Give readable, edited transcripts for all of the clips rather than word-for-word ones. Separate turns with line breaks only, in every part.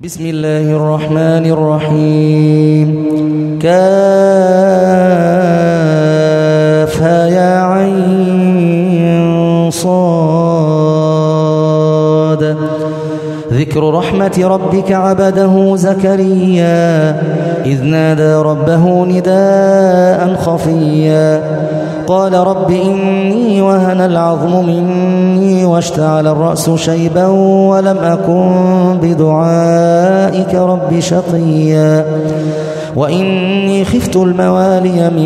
بسم الله الرحمن الرحيم. كافها يا عين صاد. ذكر رحمة ربك عبده زكريا إذ نادى ربه نداء خفيا قال رب إني وهن العظم مني واشتعل الرأس شيبا ولم أكن بدعائك رب شقيا وإني خفت الموالي من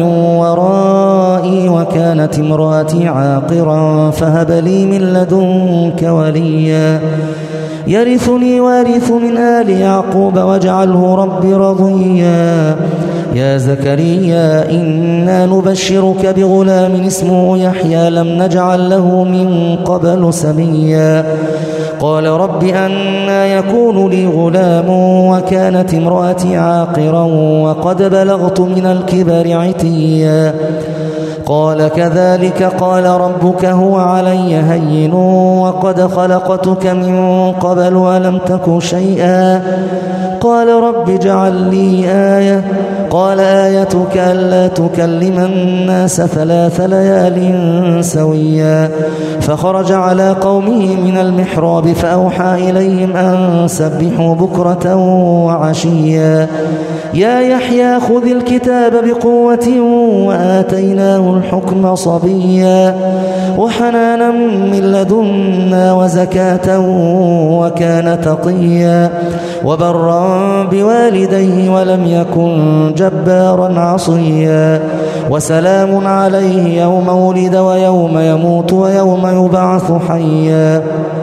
ورائي وكانت امرأتي عاقرا فهب لي من لدنك وليا يرثني وارث من آل يعقوب واجعله رب رضيا يا زكريا إنا نبشرك بغلام اسمه يحيى لم نجعل له من قبل سميا قال رب أنى يكون لي غلام وكانت امرأتي عاقرا وقد بلغت من الكبر عتيا قال كذلك قال ربك هو علي هين وقد خلقتك من قبل ولم تك شيئا قال رب اجعل لي آية قال آيتك ألا تكلم الناس 3 ليال سويا فخرج على قومه من المحراب فأوحى إليهم أن سبحوا بكرة وعشيا يا يحيى خذ الكتاب بقوة وآتيناه الحكم صبيا وحنانا من لدنا وزكاة وكان تقيا وبرا بوالديه ولم يكن جبارا عصيا وسلام عليه يوم ولد ويوم يموت ويوم يبعث حيا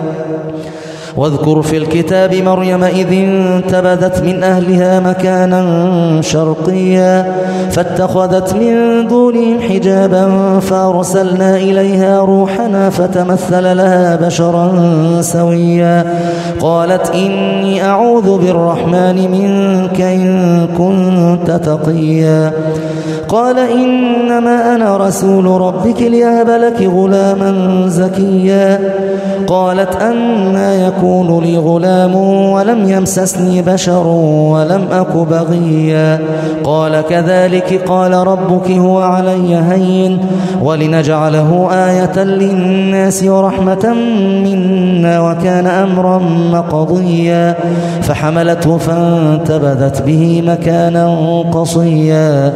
واذكر في الكتاب مريم إذ انتبذت من أهلها مكانا شرقيا فاتخذت من دونهم حجابا فأرسلنا إليها روحنا فتمثل لها بشرا سويا قالت إني أعوذ بالرحمن منك إن كنت تقيا قال إنما أنا رسول ربك لأهب لك غلاما زكيا قالت أنى يكون لي غلام ولم يمسسني بشر ولم أك بغيا قال كذلك قال ربك هو علي هين ولنجعله آية للناس ورحمة منا وكان أمرا مقضيا فحملته فانتبذت به مكانا قصيا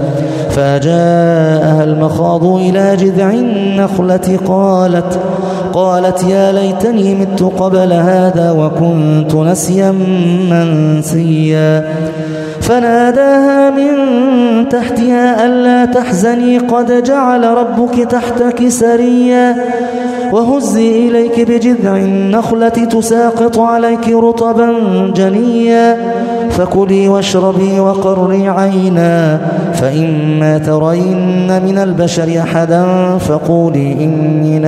فجاءها المخاض إلى جذع النخلة قالت يا ليتني مت قبل هذا وكنت نسيا منسيا فناداها من تحتها ألا تحزني قد جعل ربك تحتك سريا وهزي إليك بجذع النخلة تساقط عليك رطبا جنيا فكلي واشربي وقري عينا فإما ترين من البشر أحدا فقولي إني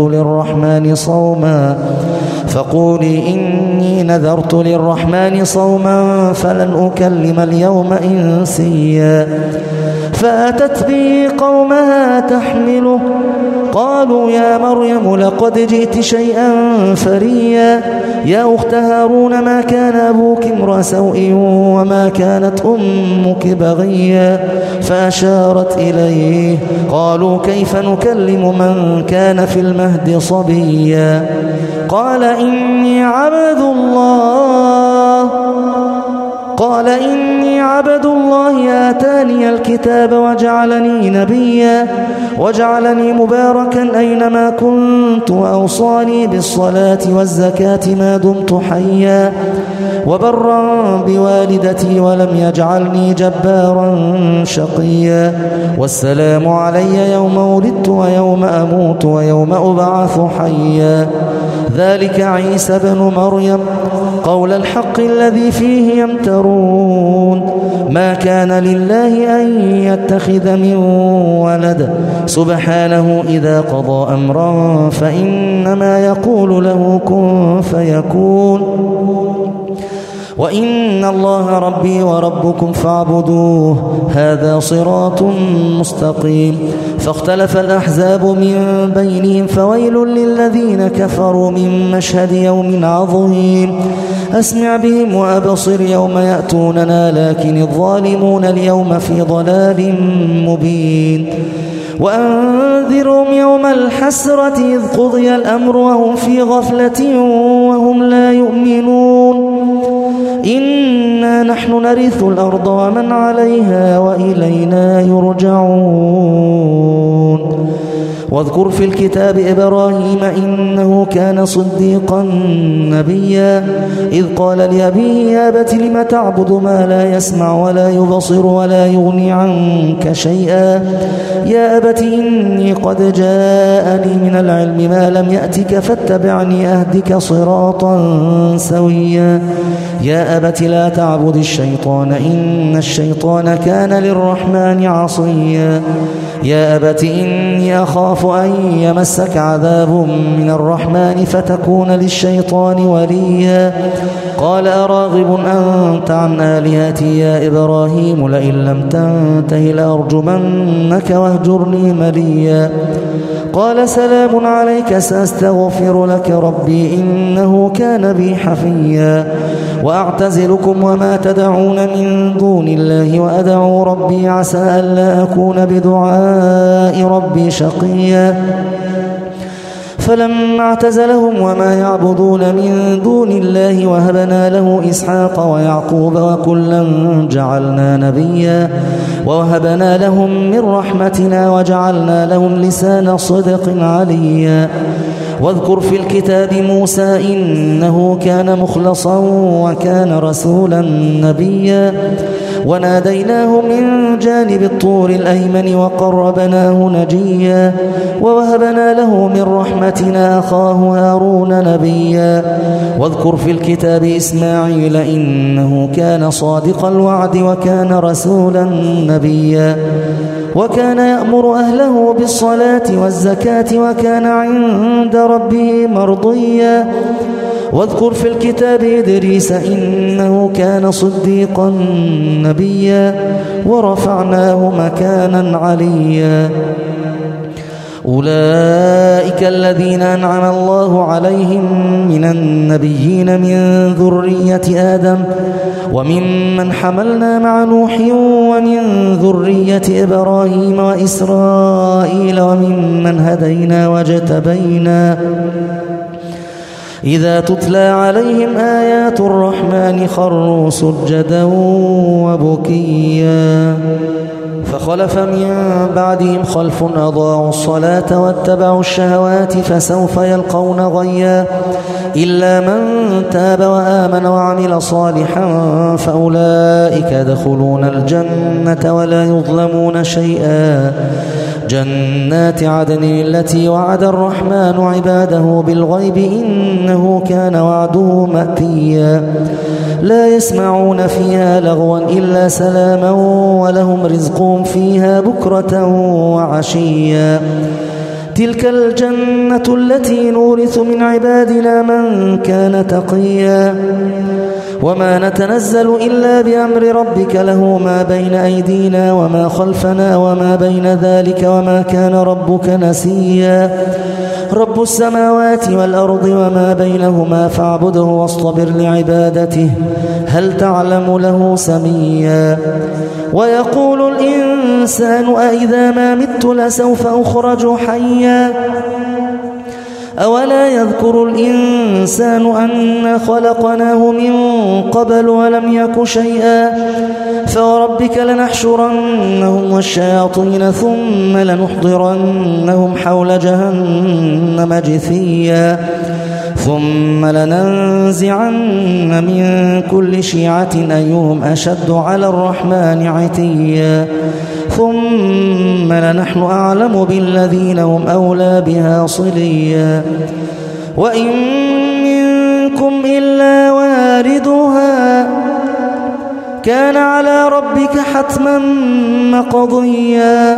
نذرت للرحمن صوما فلن أكلم اليوم إنسيا فأتت به قومها تحمله قالوا يا مريم لقد جئت شيئا فريا يا أخت هارون ما كان أبوك امرأ سوء وما كانت أمك بغيا فأشارت إليه قالوا كيف نكلم من كان في المهد صبيا قال إني عبد الله آتاني الكتاب وجعلني نبيا وجعلني مباركا أينما كنت وأوصاني بالصلاة والزكاة ما دمت حيا وبرا بوالدتي ولم يجعلني جبارا شقيا والسلام علي يوم ولدت ويوم أموت ويوم أبعث حيا ذلك عيسى بن مريم قول الحق الذي فيه يمترون ما كان لله أن يتخذ من ولد سبحانه إذا قضى أمرا فإنما يقول له كن فيكون وإن الله ربي وربكم فاعبدوه هذا صراط مستقيم. فاختلف الأحزاب من بينهم فويل للذين كفروا من مشهد يوم عظيم. أسمع بهم وأبصر يوم يأتوننا لكن الظالمون اليوم في ضلال مبين. وأنذرهم يوم الحسرة إذ قضي الأمر وهم في غفلة وهم لا يؤمنون. إنا نحن نرث الأرض ومن عليها وإلينا يرجعون. واذكر في الكتاب إبراهيم إنه كان صديقا نبيا إذ قال لأبيه يا أبت لم تعبد ما لا يسمع ولا يبصر ولا يغني عنك شيئا يا أبت إني قد جاءني من العلم ما لم يأتك فاتبعني أهدك صراطا سويا يا أبت لا تعبد الشيطان إن الشيطان كان للرحمن عصيا يا أبت إني أخاف أن يمسك عذاب من الرحمن فتكون للشيطان وليا قال أراغب أنت عن آلهتي يا إبراهيم لئن لم تنته لأرجمنك واهجرني مليا قال سلام عليك سأستغفر لك ربي إنه كان بي حفيا وأعتزلكم وما تدعون من دون الله وأدعو ربي عسى ألا أكون بدعاء ربي شقيا فلما اعتزلهم وما يعبدون من دون الله وهبنا له إسحاق ويعقوب وكلا جعلنا نبيا ووهبنا لهم من رحمتنا وجعلنا لهم لسان صدق عليا واذكر في الكتاب موسى إنه كان مخلصا وكان رسولا نبيا وناديناه من جانب الطور الأيمن وقربناه نجيا ووهبنا له من رحمتنا أخاه هارون نبيا واذكر في الكتاب إسماعيل إنه كان صادق الوعد وكان رسولا نبيا وكان يأمر أهله بالصلاة والزكاة وكان عند ربه مرضيا واذكر في الكتاب إدريس إنه كان صديقا نبيا ورفعناه مكانا عليا أولئك الذين أنعم الله عليهم من النبيين من ذرية آدم وممن حملنا مع نوح ومن ذرية إبراهيم وإسرائيل وممن هدينا واجتبينا إذا تتلى عليهم آيات الرحمن خروا سجدا وبكيا فخلف من بعدهم خلف أضاعوا الصلاة واتبعوا الشهوات فسوف يلقون غيا إلا من تاب وآمن وعمل صالحا فأولئك يدخلون الجنة ولا يظلمون شيئا جنات عدن التي وعد الرحمن عباده بالغيب إنه كان وعده مأتيا لا يسمعون فيها لغوا إلا سلاما ولهم رزقهم فيها بكرة وعشيا تلك الجنة التي نورث من عبادنا من كان تقيا وما نتنزل إلا بأمر ربك له ما بين أيدينا وما خلفنا وما بين ذلك وما كان ربك نسيا رب السماوات والأرض وما بينهما فاعبده واصطبر لعبادته هل تعلم له سميا ويقول الإنسان أإذا ما مت لسوف أخرج حيا أولا يذكر الإنسان أنا خلقناه من قبل ولم يك شيئا فوربك لنحشرنهم والشياطين ثم لنحضرنهم حول جهنم جثيا ثم لننزعن من كل شيعة أيهم أشد على الرحمن عتيا ثم لنحن أعلم بالذين هم أولى بها صليا وإن منكم إلا واردها كان على ربك حتما مقضيا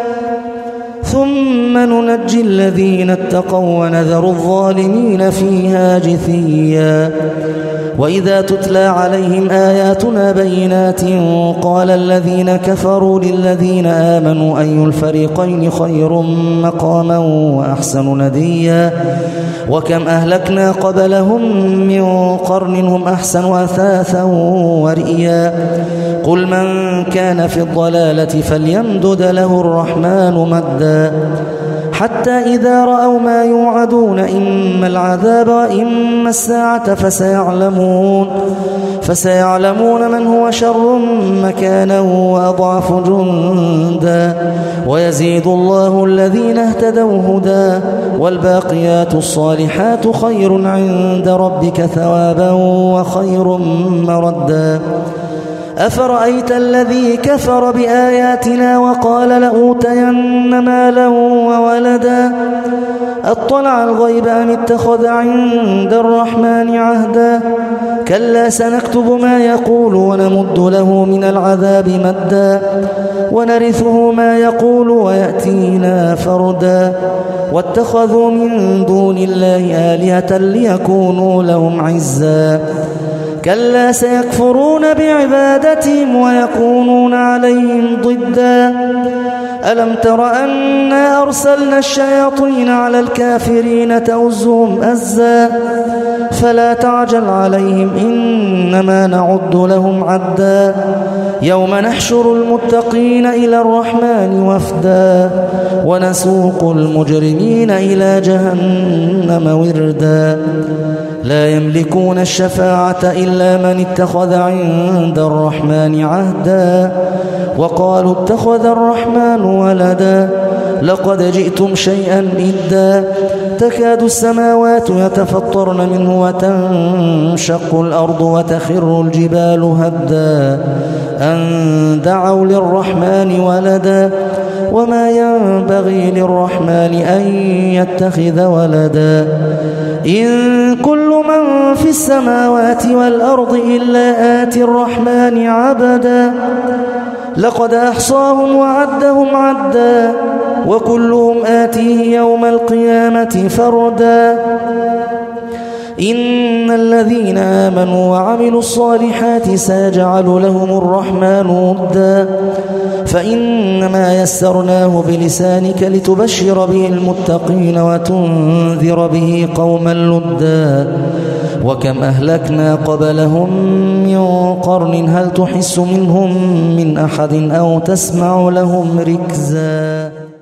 ثم ننجي الذين اتقوا ونذر الظالمين فيها جثيا وإذا تتلى عليهم آياتنا بينات قال الذين كفروا للذين آمنوا أي الفريقين خير مقاما وأحسن نديا وكم أهلكنا قبلهم من قرن هم أحسن أثاثا ورئيا قل من كان في الضلالة فليمدد له الرحمن مدا حتى إذا رأوا ما يوعدون إما العذاب وإما الساعة فسيعلمون من هو شر مكانا وأضعف جندا ويزيد الله الذين اهتدوا هدى والباقيات الصالحات خير عند ربك ثوابا وخير مردا أفرأيت الذي كفر بآياتنا وقال لأوتين مالا وولدا أطلع الغيب أم اتخذ عند الرحمن عهدا كلا سنكتب ما يقول ونمد له من العذاب مدا ونرثه ما يقول ويأتينا فردا واتخذوا من دون الله آلهة ليكونوا لهم عزا كلا سيكفرون بعبادتهم ويكونون عليهم ضدا ألم تر أنا أرسلنا الشياطين على الكافرين تؤزهم أزا فلا تعجل عليهم إنما نعد لهم عدا يوم نحشر المتقين إلى الرحمن وفدا ونسوق المجرمين إلى جهنم وردا لا يملكون الشفاعة إلا من اتخذ عند الرحمن عهدا وقالوا اتخذ الرحمن ولدا لقد جئتم شيئا إدا تكاد السماوات يتفطرن منه وتنشق الأرض وتخر الجبال هدا أن دعوا للرحمن ولدا وما ينبغي للرحمن أن يتخذ ولدا إن كل من في السماوات والأرض إلا آتي الرحمن عبدا لقد أحصاهم وعدهم عدا وكلهم آتيه يوم القيامة فردا إن الذين آمنوا وعملوا الصالحات سيجعل لهم الرحمن ودا فإنما يسرناه بلسانك لتبشر به المتقين وتنذر به قوما لدا وكم أهلكنا قبلهم من قرن هل تحس منهم من أحد أو تسمع لهم ركزا.